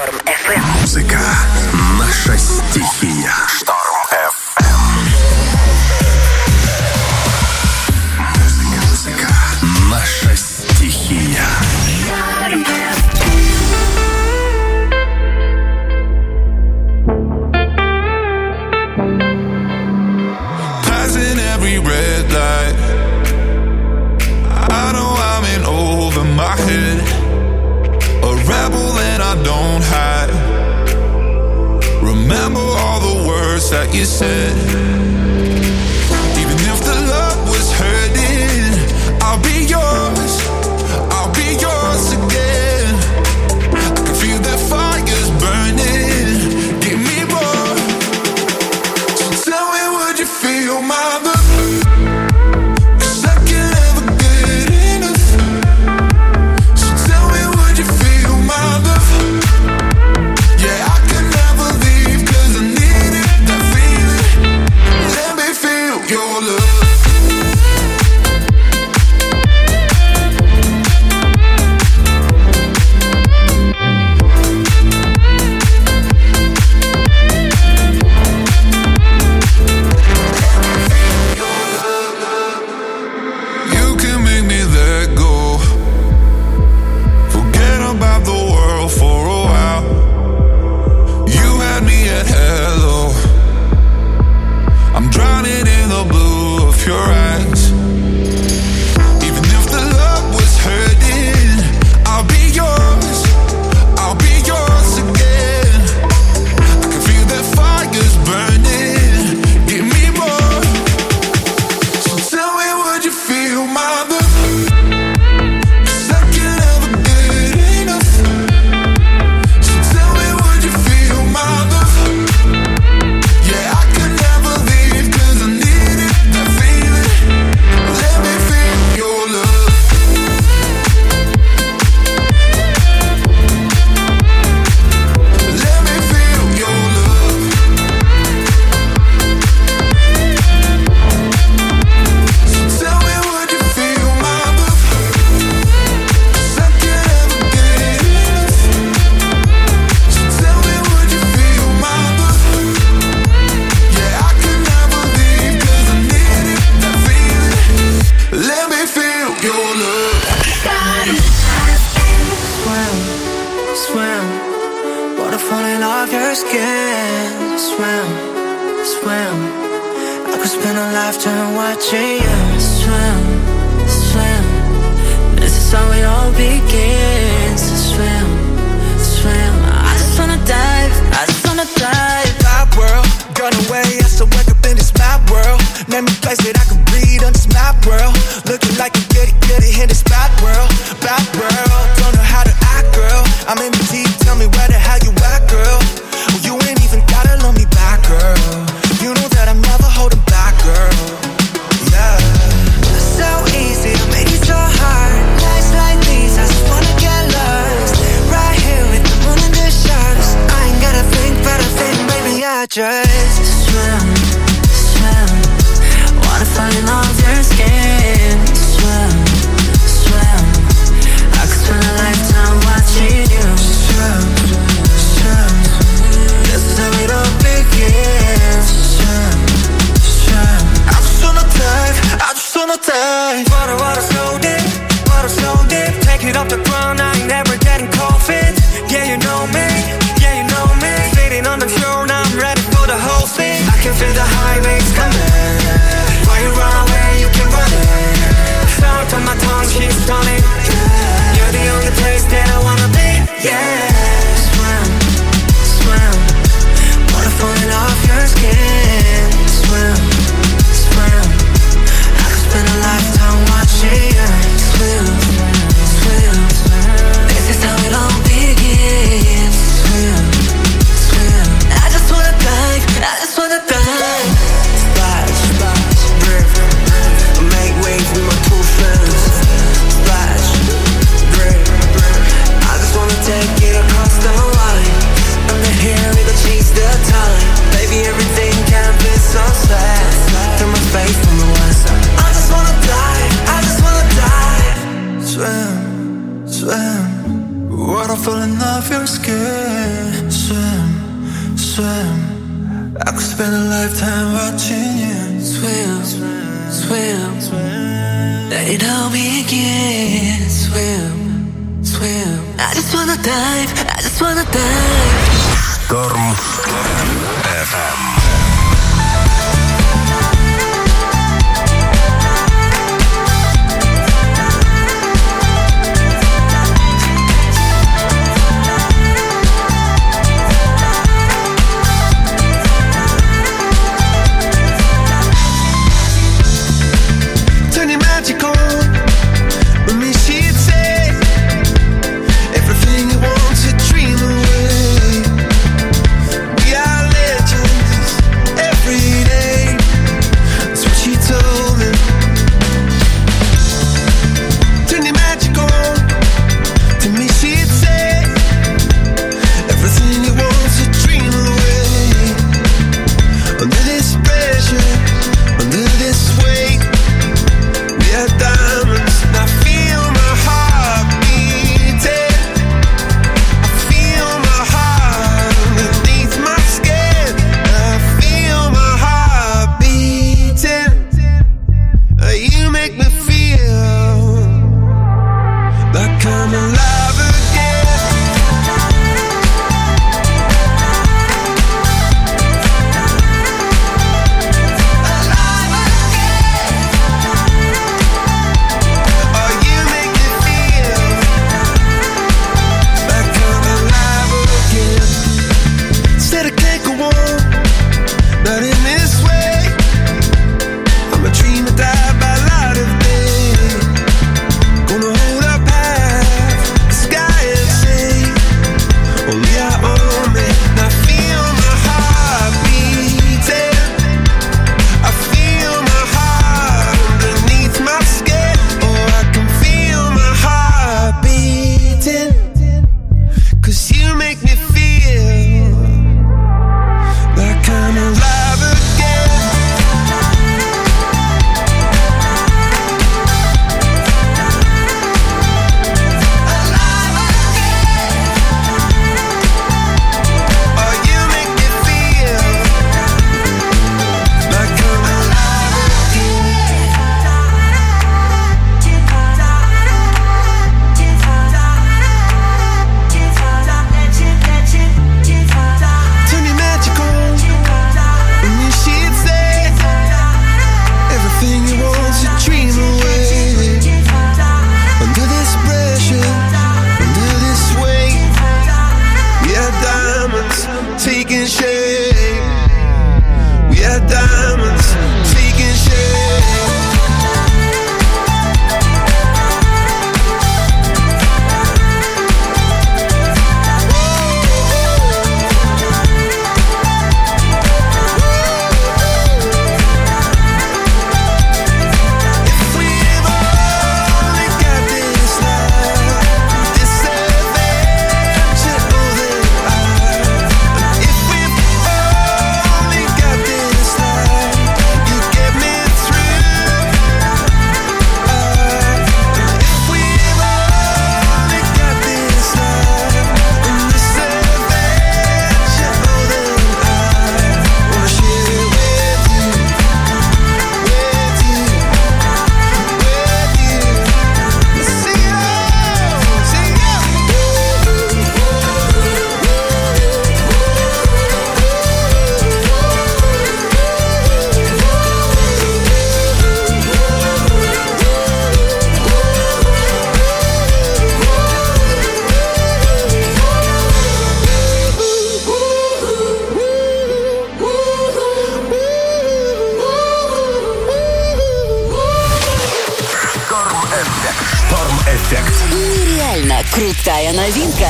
Шторм FM. Музыка — наша стихия. Шторм FM. Музыка — наша стихия. Passing every red light, I know I'm in over my head. A rebel and I don't hide. Remember all the words that you said. Even if the love was hurting, I'll be yours. I'll be yours again. I can feel that fire's burning. Give me more. So tell me, would you feel my love? Yeah, you know me, fading on the floor, now I'm ready for the whole thing. spend a lifetime watching you swim, swim, swim. They know me again. Swim, swim. I just wanna dive, I just wanna dive. Шторм FM. Нереально крутая новинка.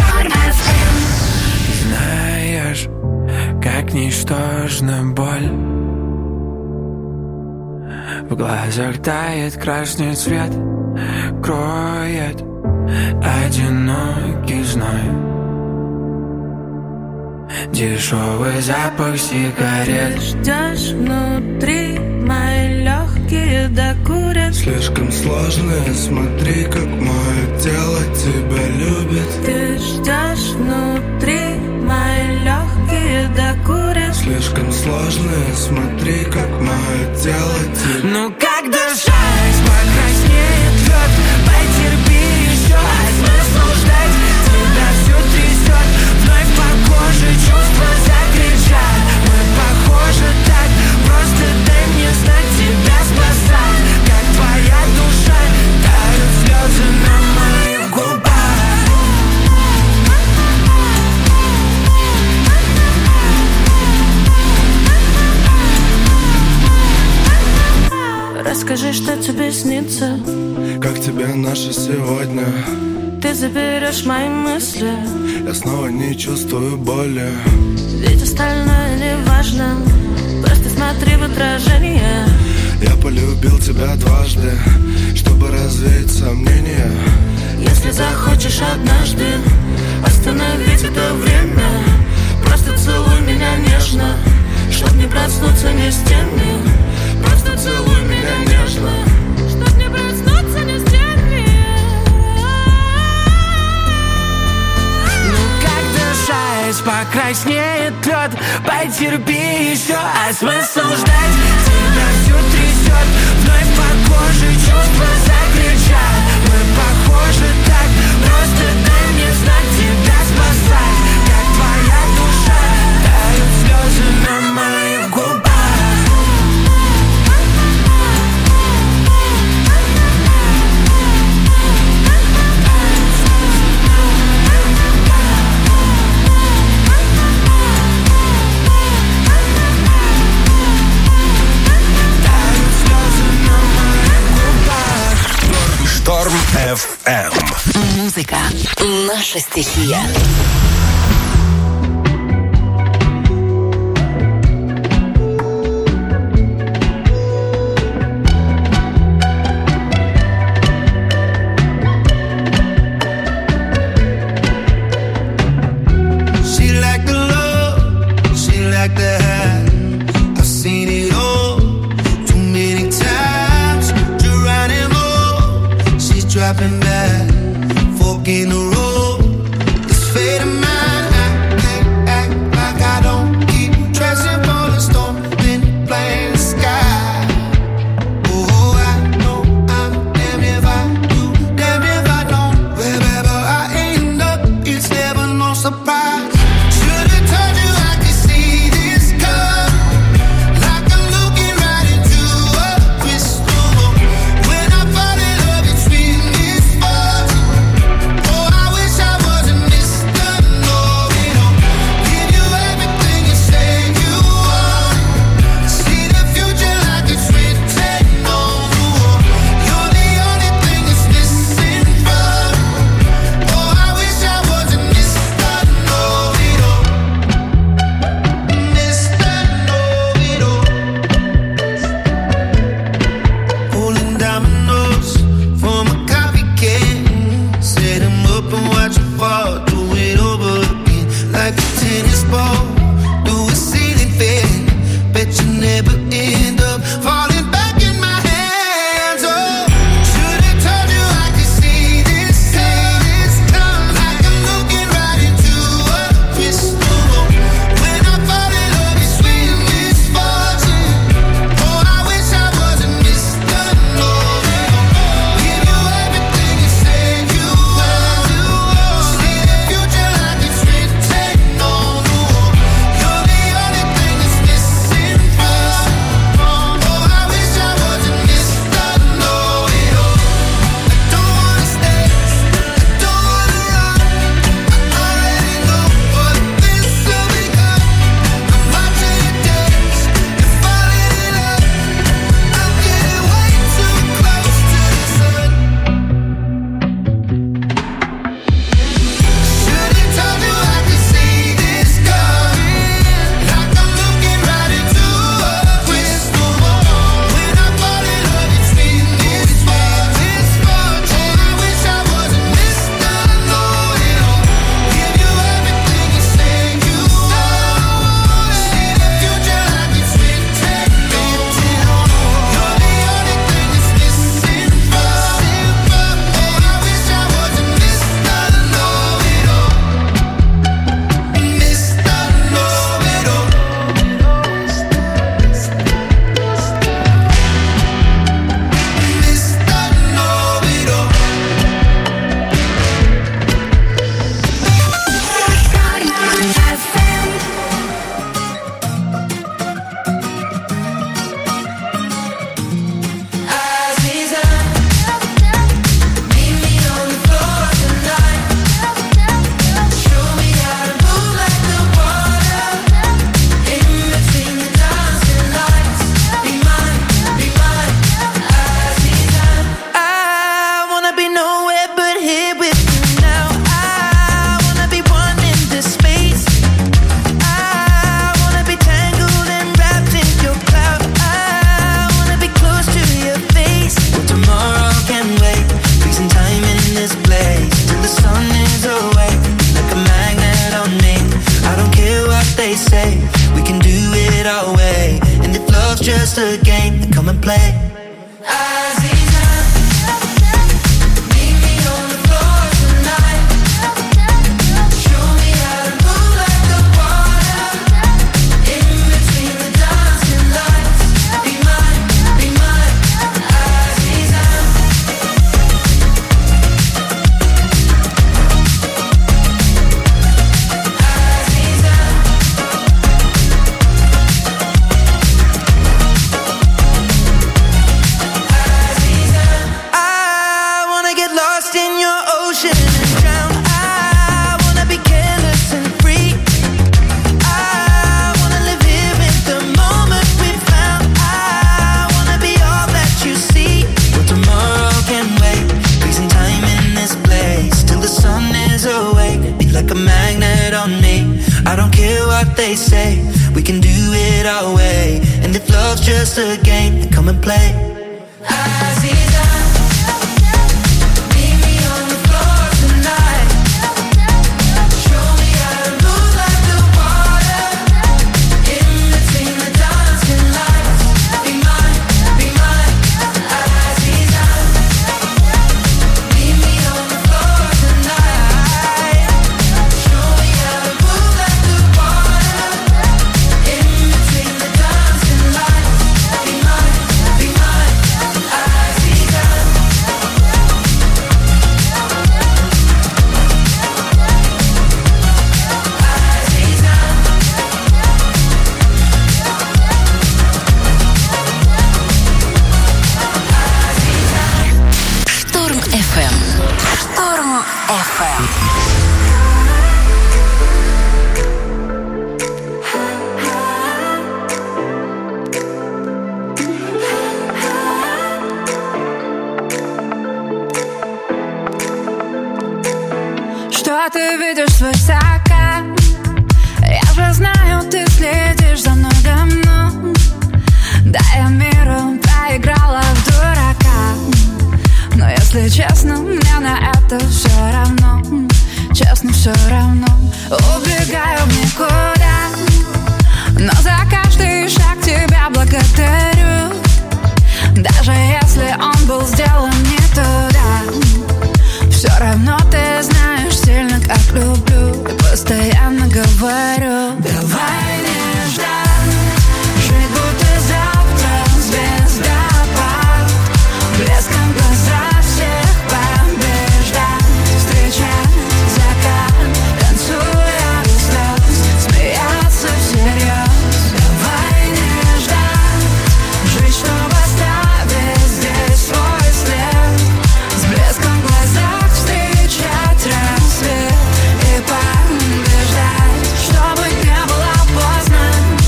Знаешь, как ничтожна боль. В глазах тает красный цвет, кроет одинокий зной. Дешевый запах сигарет. Ждешь внутри, мои легкие докурят. Слишком сложно, смотри, как мое тело тебя любит. Ты ждешь внутри, мои легкие докурят. Слишком сложно. сложные, смотри, как мое тело тебе. Ну как дышать, покраснеет лед, потерпи еще, а смысл ждать, тебя все трясет, вновь по коже чувства закричат. Мы похожи так, просто дай мне знать, тебя спасать. Как твоя душа, тают слезы на моих губах. Расскажи, что тебе снится, как тебе наше сегодня? ты заберешь мои мысли, Я снова не чувствую боли. ведь остальное не важно, просто смотри в отражение. Я полюбил тебя дважды, чтобы развеять сомнения. Если захочешь однажды остановить это время, просто целуй меня нежно, чтоб не проснуться ни с теми. Просто целуй меня нежно, чтоб не проснуться ни с теми. Ну как дышать, покраснеет лед, потерпи еще, а смысл ждать, тебя все трясет, вновь по коже чувства закричат. Мы похожи так, просто дай мне знать, тебя спасать. Как твоя душа, тают слезы на моих губах. Шторм FM. Музыка — наша стихия. She like the love, she like the high. I've seen it all too many times. Geronimo, she's dropping back, fork in the road. This fate of mine. just a game, then come and play. They say we can do it our way, and if love's just a game, then come and play. Что ты видишь свысока? Я же знаю, ты следишь за мной давно. Да, я миром проиграла в дурака. Но если честно, мне на это все равно. Честно, все равно. Убегаю в никуда, но за каждый шаг тебя благодарю. Даже если он был сделан не туда, все равно ты знаешь сильно, как люблю. И постоянно говорю: давай не ждать, жить будто завтра звездопад, блеском глаза всех побеждать, встречать закат, танцуя без слез, смеяться всерьез. Давай не ждать, жить, чтобы оставить здесь свой след, с блеском в глазах встречать рассвет и побеждать, чтобы не было поздно.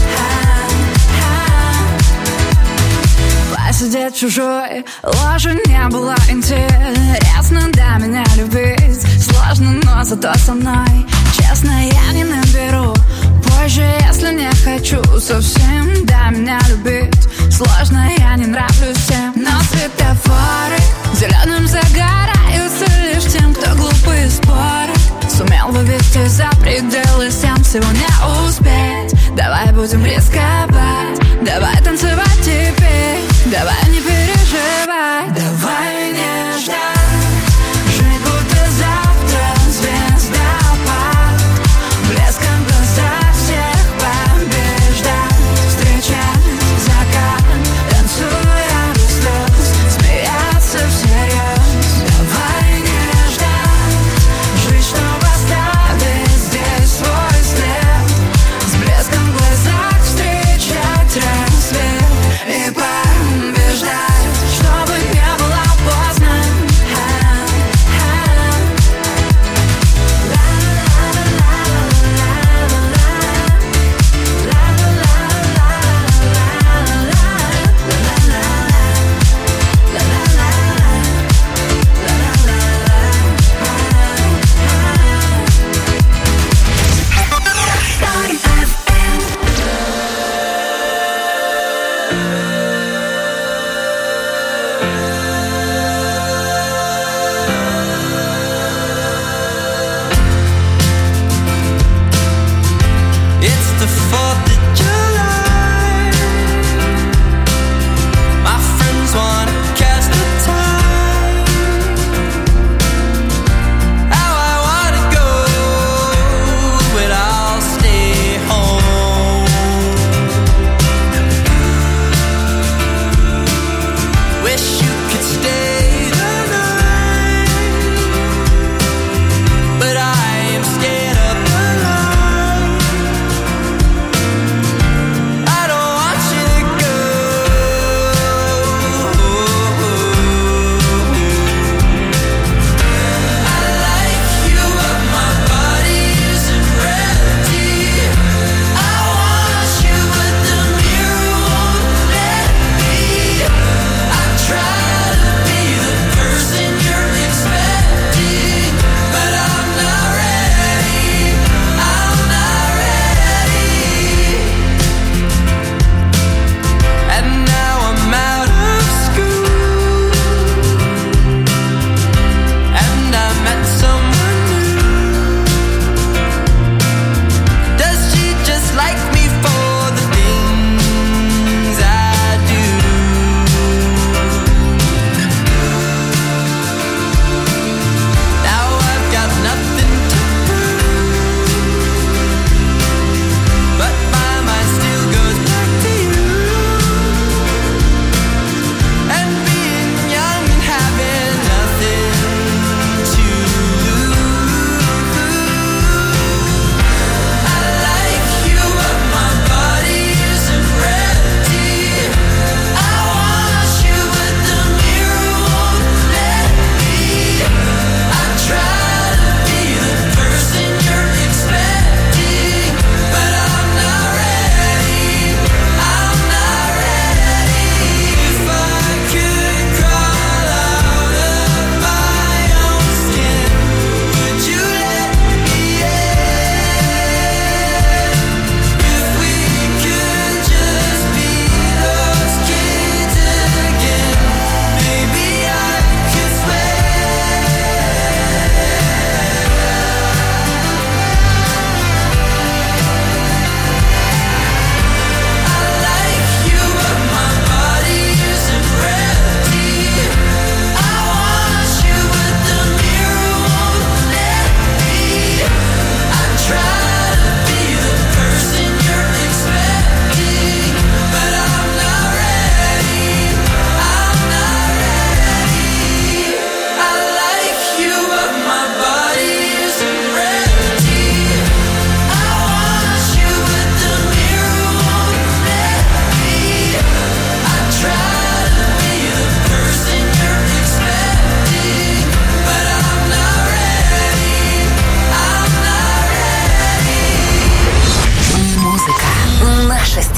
Посидеть в чужой ложе не было интересно, до меня любить сложно, но зато со мной честно я не наберу позже, если не хочу совсем. До меня любить сложно, я не нравлюсь всем, но светофоры зеленым загораются лишь тем, кто глупые споры сумел вывести за пределы всем, всего не успеть. Давай будем рисковать, давай танцевать теперь, давай не переживай, давай не ждать, жить будто завтра звездопад, блеском в глазах всех побеждать, встречать закат, танцуя без слез, смеяться всерьез. Давай не ждать, жить, чтобы оставить здесь свой след, с блеском в глазах встречать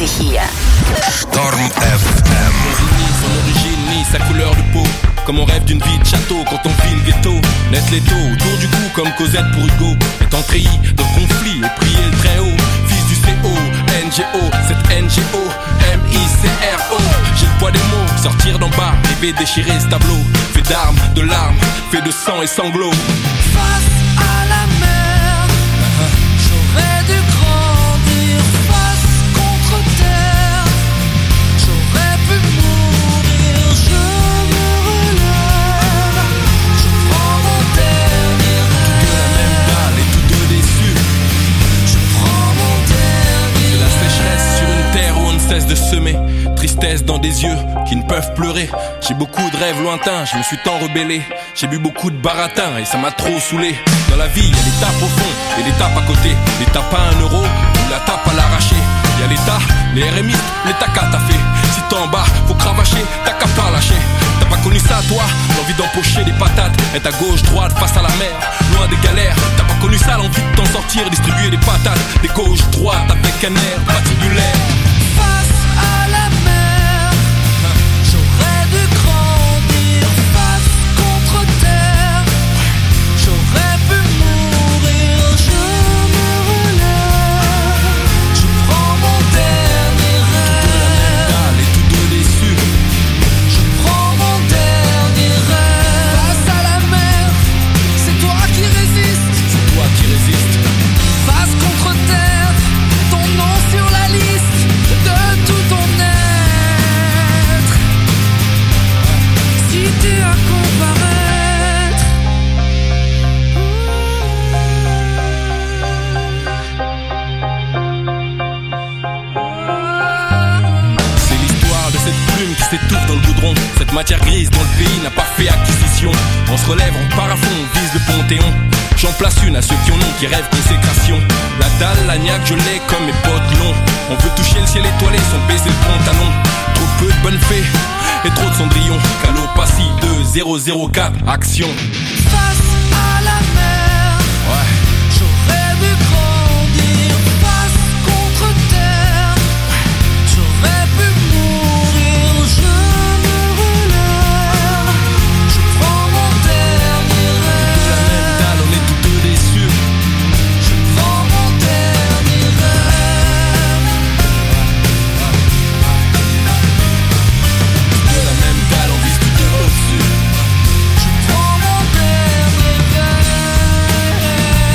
стихия. Шторм FM. Ni son origine, ni sa couleur de peau. Comme on rêve d'une vie de château quand on vit le ghetto. Naître les taux autour du cou comme Cosette pour Hugo. Étant treillis dans le conflit et prier le très haut. Fils du CO, NGO, cette NGO, MICRO. J'ai le poids des mots, sortir d'en bas, rêver déchirer ce tableau. Fait d'armes, de larmes, fait de sang et sanglots. Face à la mer, j'aurais dû grandir. Face contre terre, j'aurais pu mourir. Je me relève, je prends mon dernier rêve. De la même dalle et tous deux déçus. Je prends mon dernier La sécheresse sur une terre où on ne cesse de semer. Tristesse dans des yeux qui ne peuvent pleurer. J'ai beaucoup de rêves lointains, je me suis tant rebellé. J'ai bu beaucoup de baratin et ça m'a trop saoulé. Dans la vie, y'a des tapes au fond et des tapes à côté. Les tapes à 1 euro ou la tape à l'arraché. Y'a l'État, les RMistes, les tacas t'as fait. Si t'es en bas, faut cravacher, t'as qu'à pas lâcher. T'as pas connu ça toi, l'envie d'empocher des patates. Être à gauche, droite, face à la mer, loin des galères. T'as pas connu ça, l'envie de t'en sortir, distribuer des patates. Des gauches, droites, avec un air patibulaire. face à la mer, j'aurais dû grandir. Face contre terre, j'aurais pu mourir. Je me relève, je prends mon dernier rêve. Dalle et tous deux déçus. Je prends mon dernier rêve. Face à la mer, c'est toi qui résistes. C'est toi qui résistes. Face contre terre, ton nom sur la liste de tout ton être. Si t'es à comparaître, C'est l'histoire de cette plume qui s'étouffe dans le goudron. Cette matière grise dont le pays n'a pas fait acquisition. On se relève, on part à fond, on vise le Panthéon. J'en place une à ceux qui en ont, qui rêvent consécration. La dalle, l'agnac, je l'ai comme mes potes longs. On veut toucher le ciel étoilé sans baiser le pantalon. Trop peu de bonnes fées et trop de cendrillon. Calopassie 2004, action. face à la mer, Ouais. j'aurais dû grandir. Face contre terre, j'aurais pu mourir. Je me relève, je prends mon dernier De la même rêve. dalle, on est tous deux déçus. Je prends mon dernier rêve. De la même dalle, on vise tous deux au-dessus. Je prends mon dernier rêve.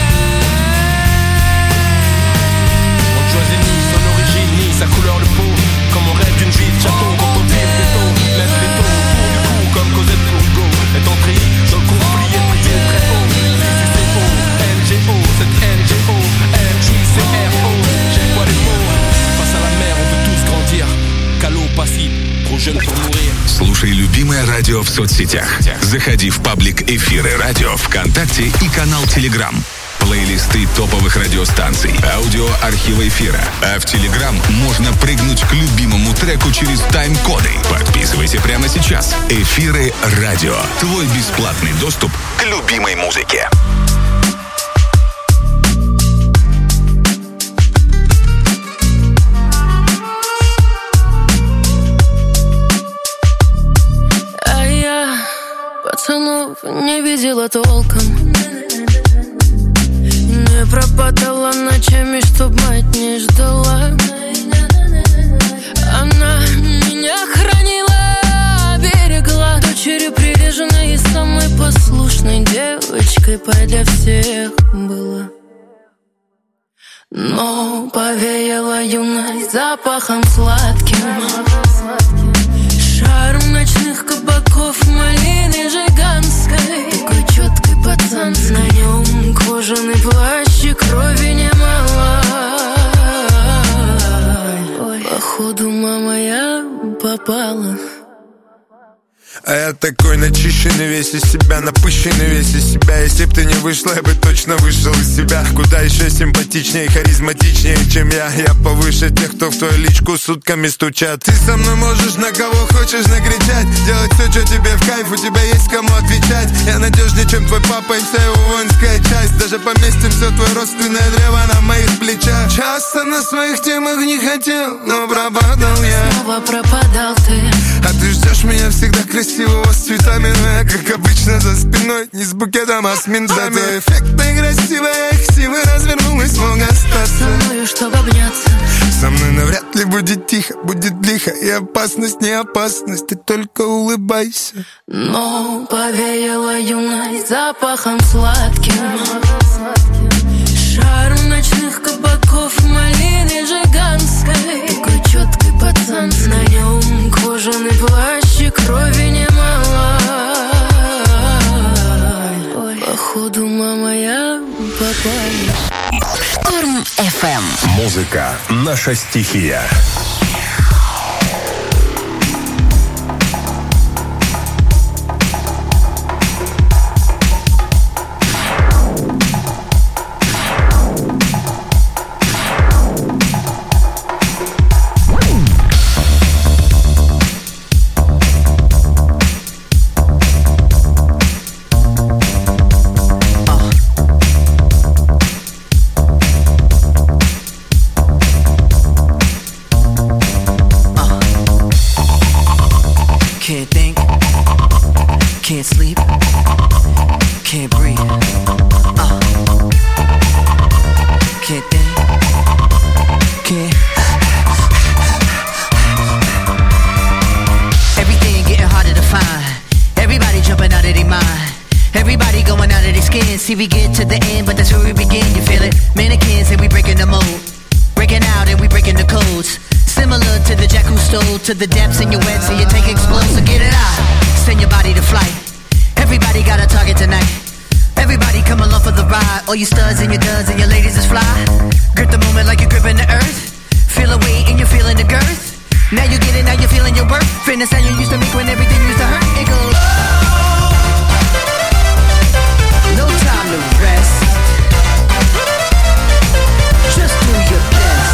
On ne choisit ni son origine, ni sa couleur de peau. Comme on rêve d'une vie de château, quand on vire des taux. Lève les taux autour du cou, comme Cosette pour Hugo. Est entré dans le conflit et prié très haut. Fils du CO, NGO, cette NGO, MICRO. J'ai le poids des mots. Face à la mer, on veut tous grandir. Calopassie, trop jeune pour mourir. Слушай любимое радио в соцсетях. Заходи в паблик «Эфиры радио» ВКонтакте и канал Телеграм. Плейлисты топовых радиостанций, аудио архива эфира. А в Телеграм можно прыгнуть к любимому треку через тайм-коды. Подписывайся прямо сейчас. «Эфиры радио». Твой бесплатный доступ к любимой музыке. А я пацанов не видела толком. Не пропадала ночами, чтоб мать не ждала. Она меня хранила, берегла. Дочерью приреженной и самой послушной девочкой для всех была. Но повеяла юность запахом сладким. Шарм ночных кабаков, малины жиганской. Такой четкой пацанской. На нем кожаный плащ и крови немало. Ой, походу, мама, я попала. А я такой начищенный, весь из себя, напыщенный, весь из себя. Если б ты не вышла, я бы точно вышел из себя. Куда еще симпатичнее, харизматичнее, чем я. Я повыше тех, кто в твою личку сутками стучат. Ты со мной можешь на кого хочешь накричать, делать все, что тебе в кайф, у тебя есть кому отвечать. Я надежнее, чем твой папа и вся его воинская часть. Даже поместим все твое родственное древо на моих плечах. Часто на своих темах не хотел, но пропадал я. Снова пропадал ты. А ты ждешь меня всегда красивого с цветами, но я, как обычно, за спиной, не с букетом, а с ментами. Зато эффектная и красивая, их силы развернулась, мог остаться со мною, чтобы обняться. Со мной навряд ли будет тихо, будет лихо. И опасность, не опасность, ты только улыбайся. Но повеяло юность запахом сладким. Шарм ночных кабаков, малины жиганской. Такой четкий пацан, на нем кожаный плащ и крови немало. Ой, походу, мама, я попала. Шторм FM. Музыка — наша стихия. Can't think, can't sleep, can't breathe. Can't think, can't. Everything getting harder to find. Everybody jumping out of their mind. Everybody going out of their skin. See, we get to the end, but that's where we begin. You feel it? Mannequins and we breaking the mold. Breaking out and we breaking the codes. Similar to the jack who stole to the depths in your wet, so you take explode, so get it out. Send your body to flight. Everybody got a target tonight. Everybody come along for the ride. All you studs and your duds and your ladies is fly. Grip the moment like you're gripping the earth. Feel a weight and you're feeling the girth. Now you get it, now you're feeling your worth. Fitness how you used to make when everything used to hurt. It goes. No time to rest. Just do your best.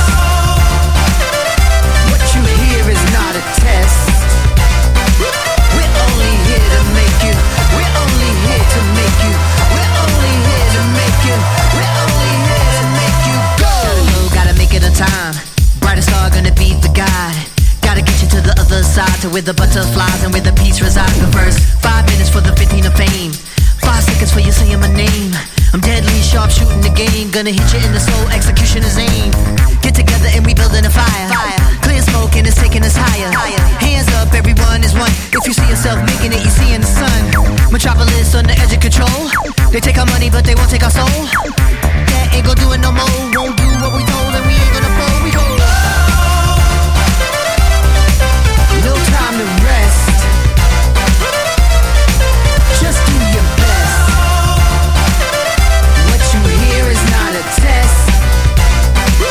You here is not a test. We're only here to make you. We're only here to make you. We're only here to make you. We're only here to make you go. Gotta go, gotta make it on time. Brightest star gonna be the guide. Gotta get you to the other side, to where the butterflies and where the peace resides. The first 5 minutes for the 15 of fame. 5 seconds for you saying my name. I'm deadly sharp shooting the game. Gonna hit you in the soul, executioner's aim. Get together and we building a fire. Clear smoke and it's taking us higher. Hands up, everyone is one. If you see yourself making it, you see in the sun. Metropolis on the edge of control. They take our money, but they won't take our soul. That ain't gon' do it no more. Won't do what we told, and we ain't gonna fold. We go. No time to rest. Just do your best. What you hear is not a test.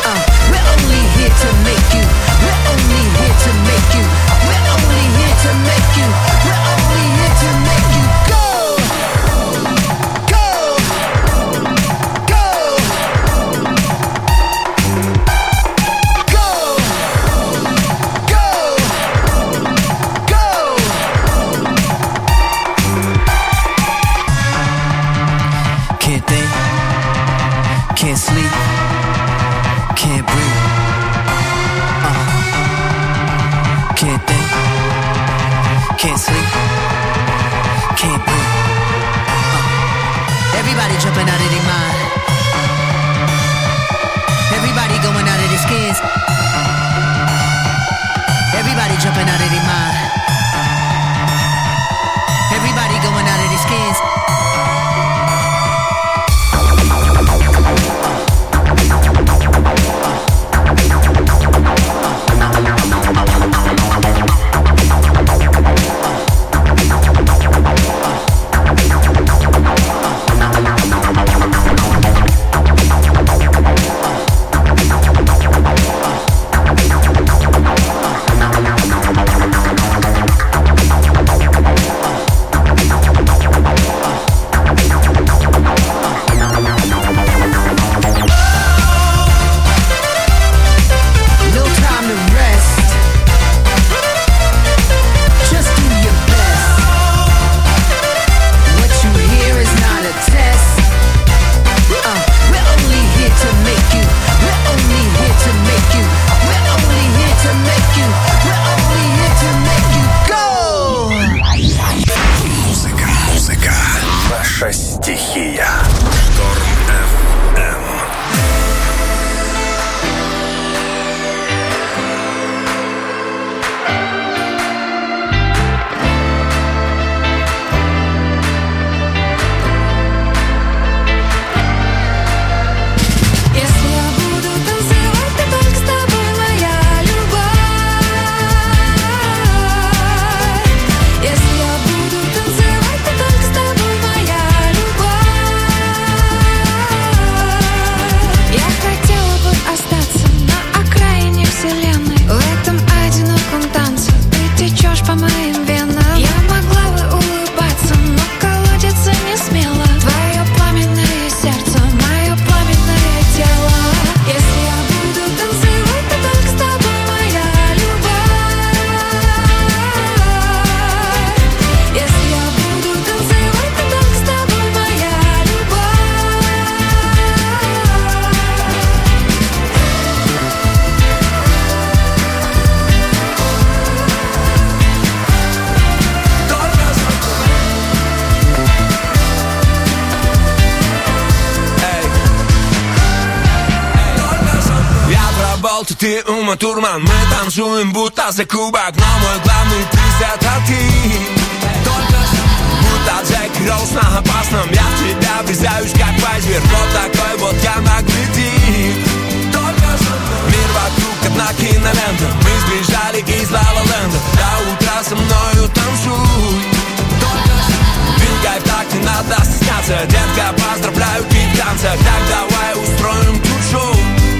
болт, и ты ума-турман. Мы танцуем будто за кубок, но мой главный приз это ты. Только будто Джеки Роуз на опасном. Я в тебя врезаюсь как вайзвер. Вот такой вот я магнетик. Только мир вокруг одна кинолента. Мы сбежали из Ла-Ла-Ленда. До утра со мною танцуй. Только двигай в такт, не надо стесняться. Детка, поздравляю, ты в танцах. Так давай устроим тут-шоу.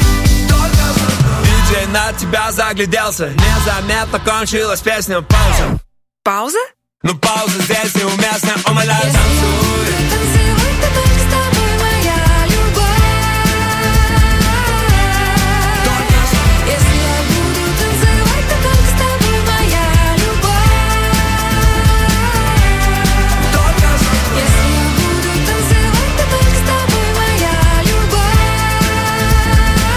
Диджей на тебя загляделся. Незаметно кончилась песня. Пауза. Пауза? Ну пауза здесь неуместна. Умоляю, танцуй. Танцевать то только с тобой, моя любовь. Если я буду танцевать, то только с тобой, моя любовь. Если я буду танцевать, то только с тобой, моя любовь.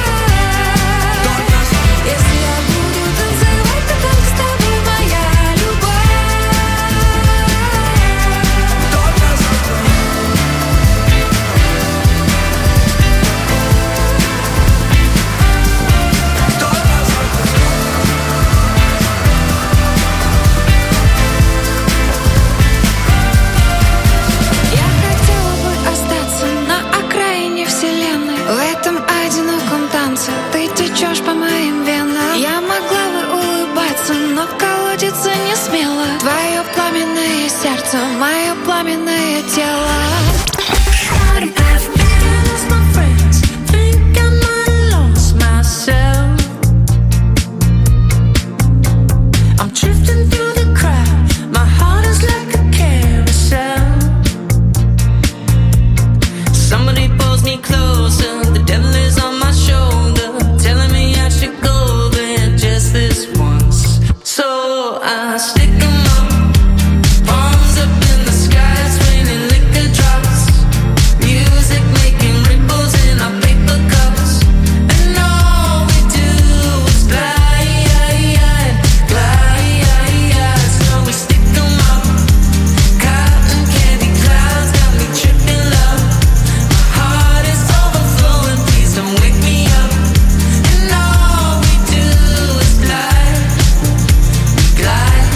Если я буду танцевать, то только с тобой, моя любовь. Я хотела бы остаться на окраине вселенной. В этом одиноком танце ты течешь по моим венам. Я могла бы улыбаться, но колодиться не смела. Твое пламенное сердце, мое пламенное тело. I'm drifting through the crowd. My heart is like a carousel. Somebody pulls me closer. The devil is on my shoulder, telling me I should go there just this once. So I stick 'em up, palms up in the sky, it's raining liquor drops. Music making ripples in our paper cups, and all we do is glide, glide. So we stick 'em up, cotton candy clouds got me tripping love. My heart is overflowing, please don't wake me up. And all we do is glide, glide.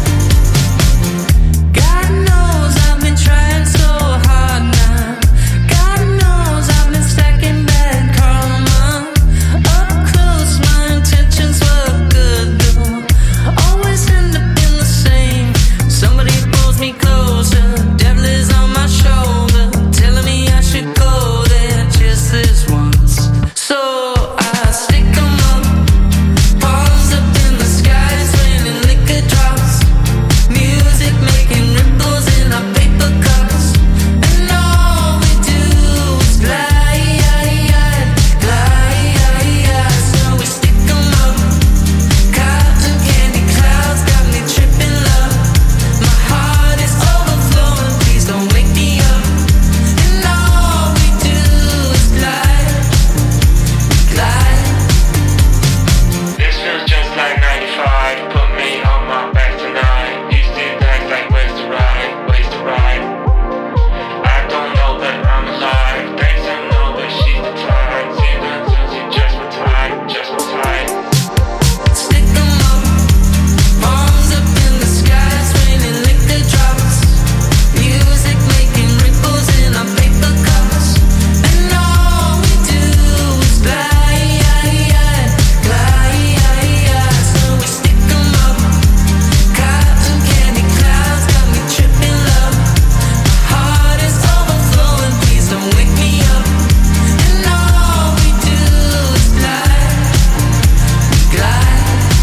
God knows I've been trying so hard now. God knows I've been stacking bad karma. Up close, my intentions were good though. Always end up in the same. Somebody pulls me closer. Devil is on my shoulder, telling me I should go there just this once. So I stick 'em up, palms up in the sky, it's raining liquor drops. Music making ripples in our paper cups, and all we do is glide, glide. So we stick 'em up, cotton candy clouds got me tripping love. My heart is overflowing, please don't wake me up. And all we do is glide, glide. This feels just like 95. Put me on my back tonight. These two bags like ways to ride, ways to ride. I don't know that I'm alive. Thanks, I know that she's the type. See that she just retired, just retired. Stick 'em up, palms up in the sky, it's raining liquor drops. Music making ripples in our paper cups, and all we do is glide, glide. So we stick 'em up, cotton candy clouds got me tripping love. My heart is overflowing, please don't wake me up. And all we do is glide, glide.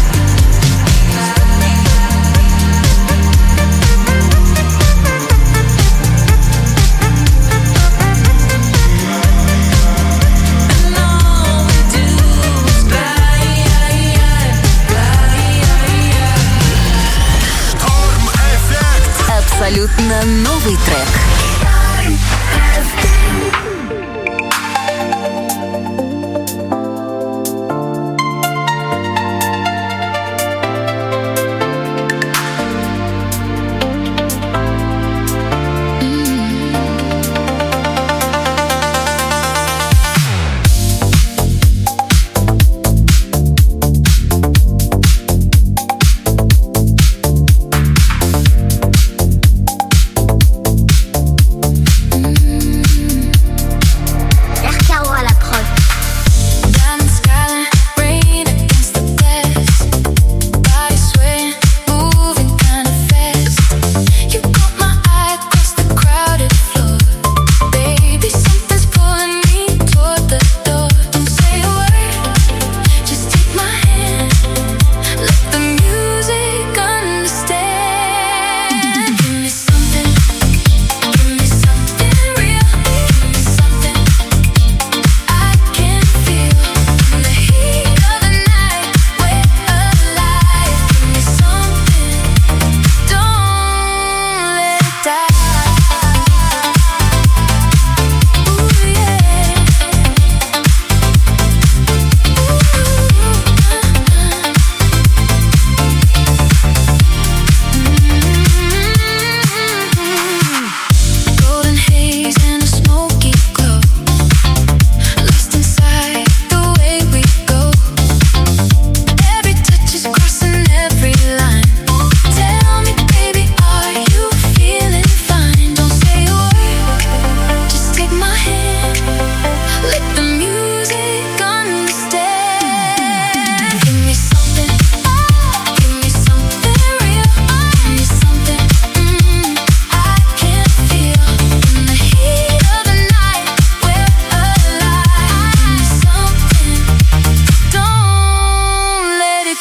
And all we do is glide, glide. Абсолютно новый трек.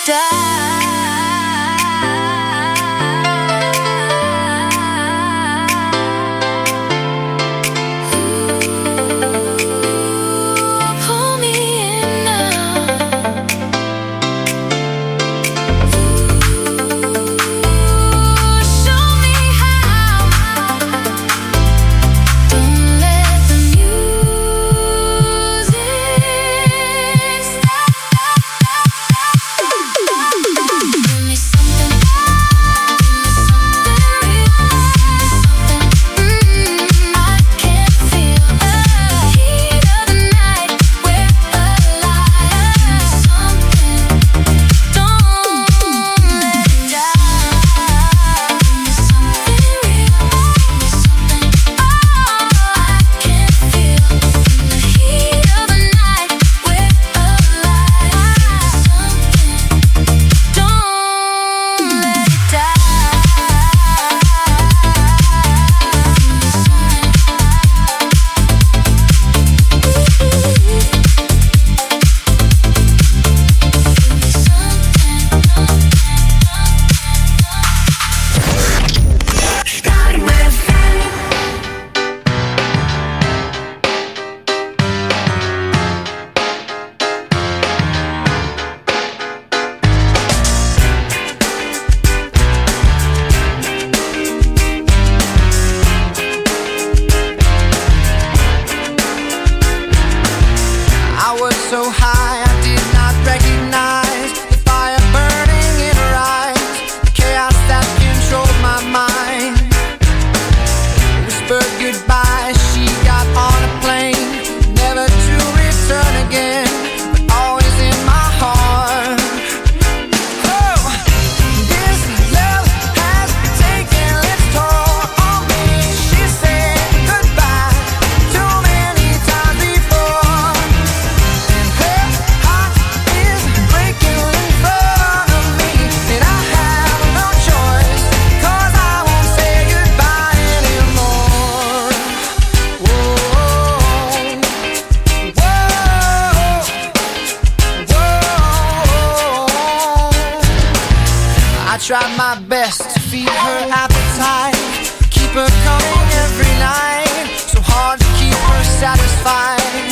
tried my best to feed her appetite, keep her coming every night, so hard to keep her satisfied.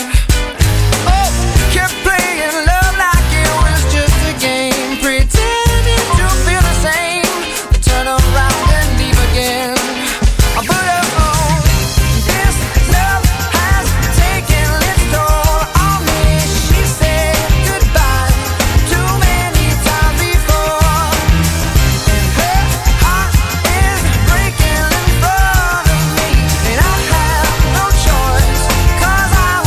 Oh, kept playing love like it was just a game, pretending to feel the same, then turn around and leave again. But oh, this love has taken its toll on me. She said goodbye too many times before, and her heart is breaking in front of me, and I have no choice, 'cause I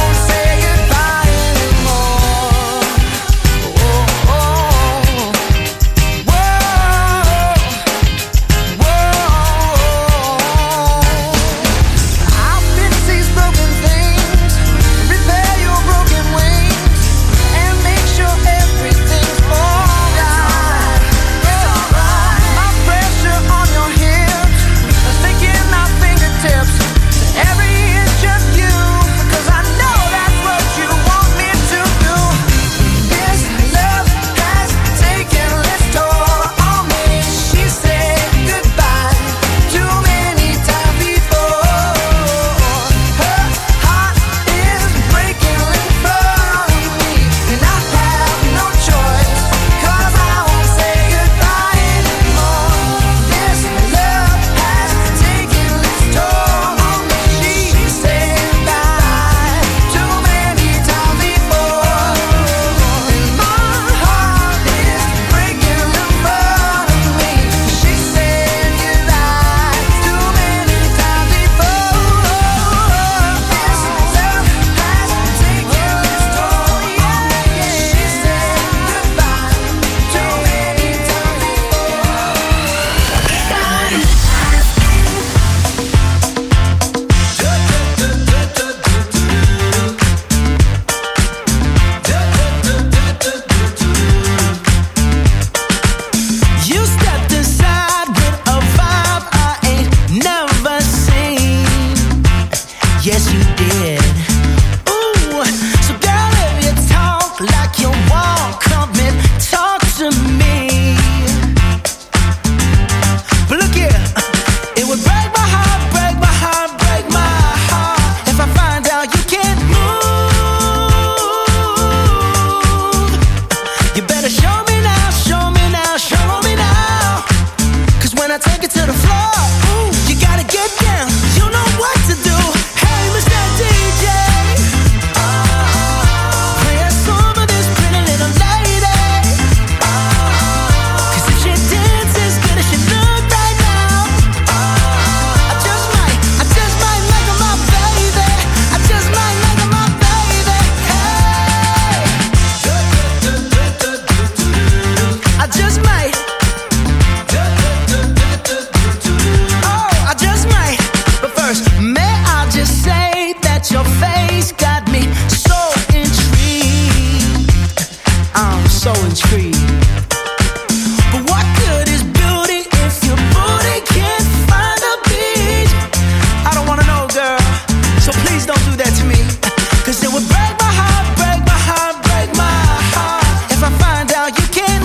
so intrigued. But what good is beauty if your booty can't find a beat? I don't wanna know, girl, so please don't do that to me. Cause it would break my heart, break my heart, break my heart if I find out you can't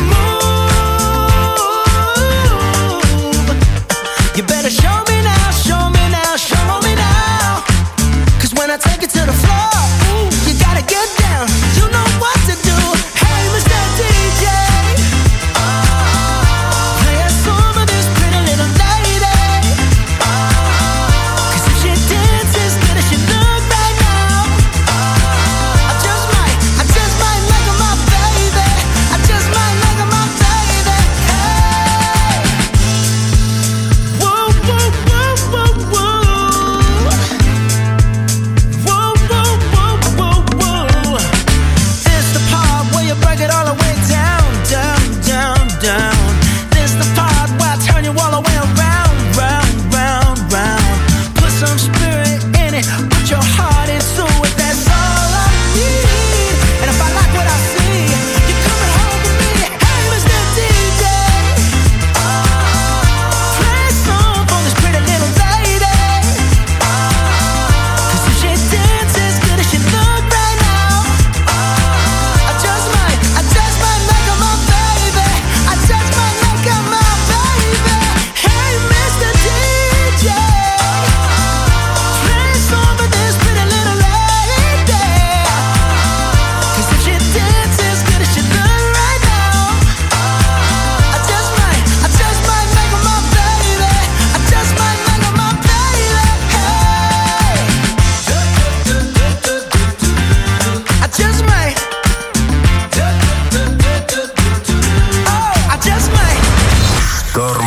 move. You better show me now, show me now, show me now. Cause when I take it to the floor, ooh, you gotta get down. You know what to do. Hey, Mr. DJ, play a song for this pretty little lady. Cause if she dances good as she look right now, I just might make her my baby. I just might make her my baby. Hey, whoa, whoa, whoa, whoa, whoa. Whoa, whoa, whoa, whoa, whoa. This the part where you break it all the way down, down, down, down. This the part where I turn you all the way around, round, round, round. Put some spirit in it, put your heart into it. That's all I need. And if I like what I see, you're coming home with me. Hey, Mr. DJ, play a song for this pretty little lady. Cause if she dances good as she look right now, I just might make her my baby. I just might make her my baby. Hey, Mr. DJ, play a song for this pretty little lady. Cause if she dances good as she look right now, I just might make her my baby. I just might make her my baby. Hey, I just might. Oh, I just might. Шторм.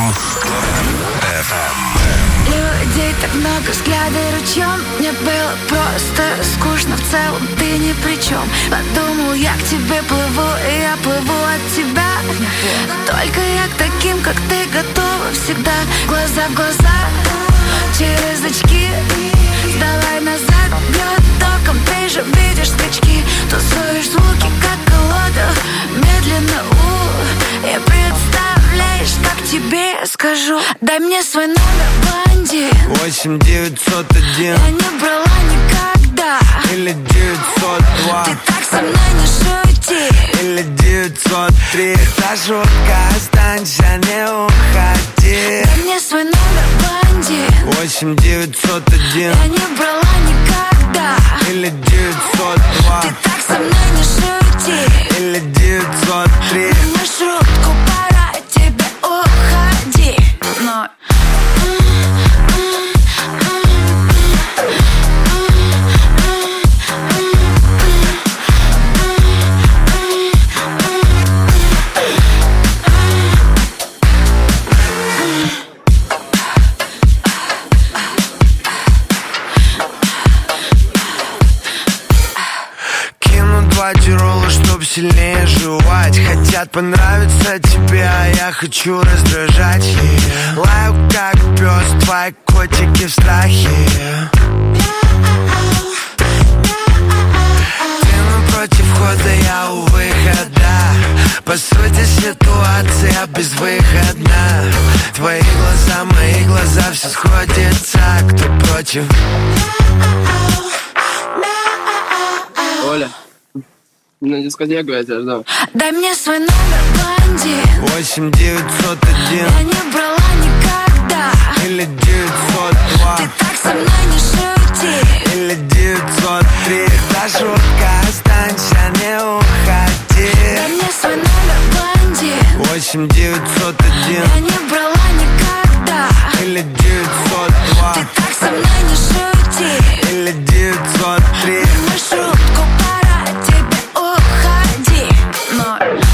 Людей так много, взгляды ручьем. Мне было просто скучно, в целом ты ни при чем. Подумал, я к тебе плыву, и я плыву от тебя. Только я к таким, как ты, готова всегда. Глаза в глаза, через очки. Сдавай назад, бьет током, ты же видишь скачки. Тусуешь звуки, как колода, медленно, и представляешь, как тебе скажу. Дай мне свой номер, блондин. 8-901 Я не брала никогда. или 902 Ты так со мной не шути. или 903. Это шутка, останься, не уходи. Дай мне свой номер, блондин. 8-901 Я не брала никогда. или 902 Ты так со мной не шути. или 903. Маршрутку, пора тебе уходи. Но Кину 2 тирола, чтоб сильнее жевать. Хотят понравиться тебе, а я хочу раздражать. Лаю как пес, твои котики в страхе. Ты напротив входа, я у выхода. По сути ситуация безвыходна. Твои глаза, мои глаза, все сходится. Кто против? Оля, на дискотеку я тебя ждал. дай мне свой номер, блондин. 8-901 Я не брала никогда. или 902 Ты так со мной не шути. или 903. Это шутка, останься, не уходи. Дай мне свой номер, блондин. 8-901 Я не брала никогда. или 902 Ты так со мной не шути. или 903. Маршрутку, пора тебе уходи. Но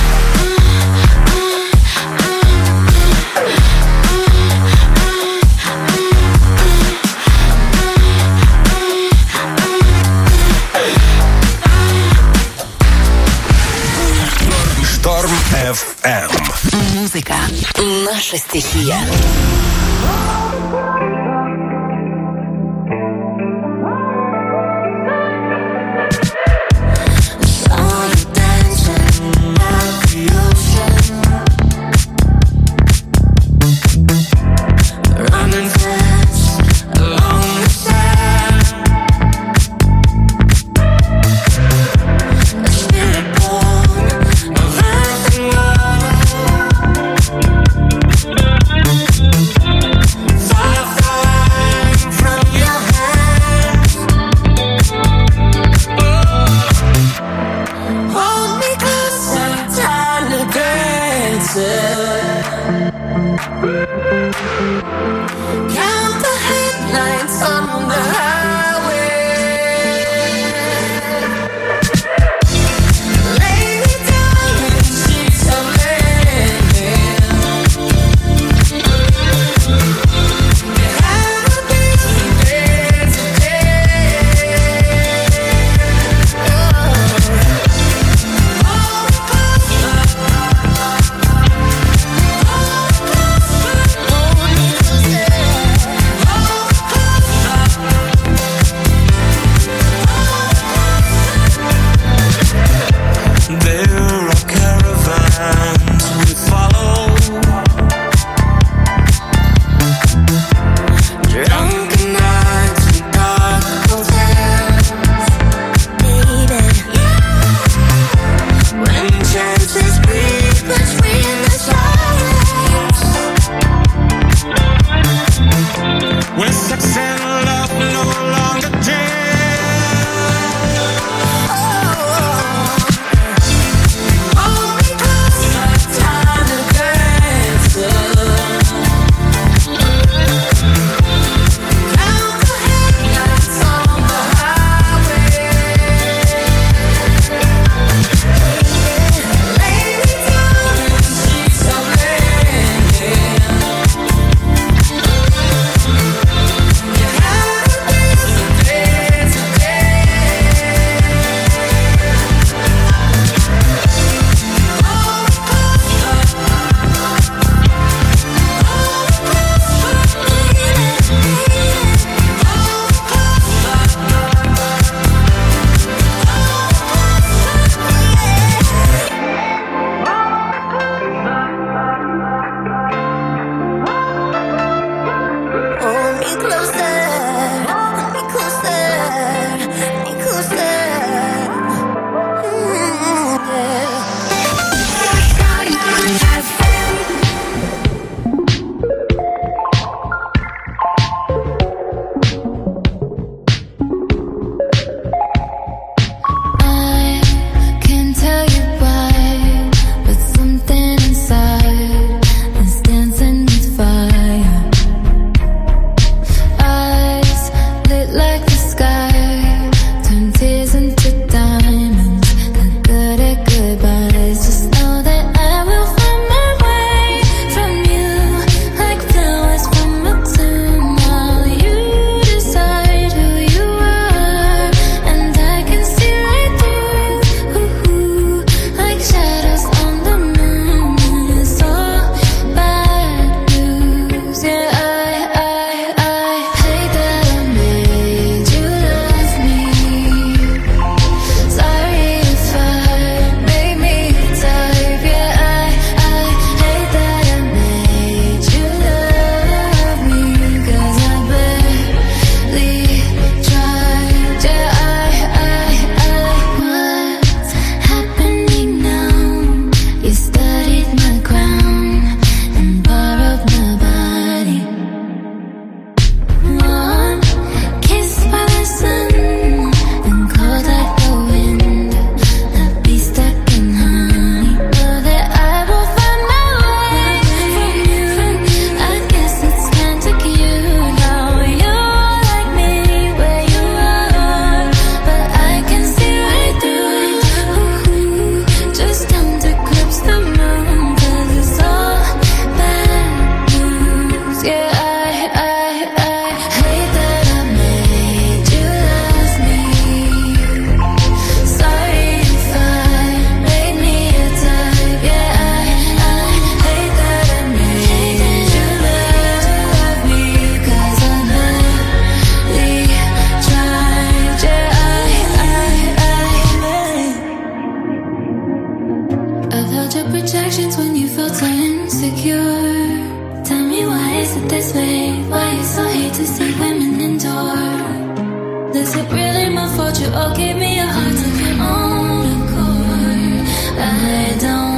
Шторм FM. Музыка — наша стихия. Saw you dancing, Count the headlights on the highway. Lay me down in sheets of linen. It had a busy day today. There are caravans we follow, drunken nights and dark hotels, baby. When chances breathe between the stars, when sex and love no longer dare. Hold me closer, me closer, me closer. I can't tell you why, but something inside is dancing with fire. Eyes lit like the sky, turn tears into diamonds. Not good at goodbyes. Just know that I will find my way from you, like flowers from a tomb. While you decide who you are, and I can see right through, like shadows on the moon. It's all bad news. Yeah, I hate that I made you love me. Sorry if I made me type. Yeah, I hate that I made you love me, 'cause I barely tried. Yeah, what's happening now? You studied my crown and borrowed my body. One kiss by the sun and cold like the wind. I'll be stuck in honey. Know that I will find my way from you. I guess it's kinda cute how you're like me where you are, but I can see right through it. Just time to eclipse the moon, 'cause it's all bad news. Yeah, I hate that I made you love me. Sorry if I made me a type. Yeah, I hate that I made you love me, 'cause I barely tried. Yeah, I've held your projections when you felt so insecure. Tell me, why is it this way? Why you so hate to see women endure? Is it really my fault you all gave me a heart of your own accord? I don't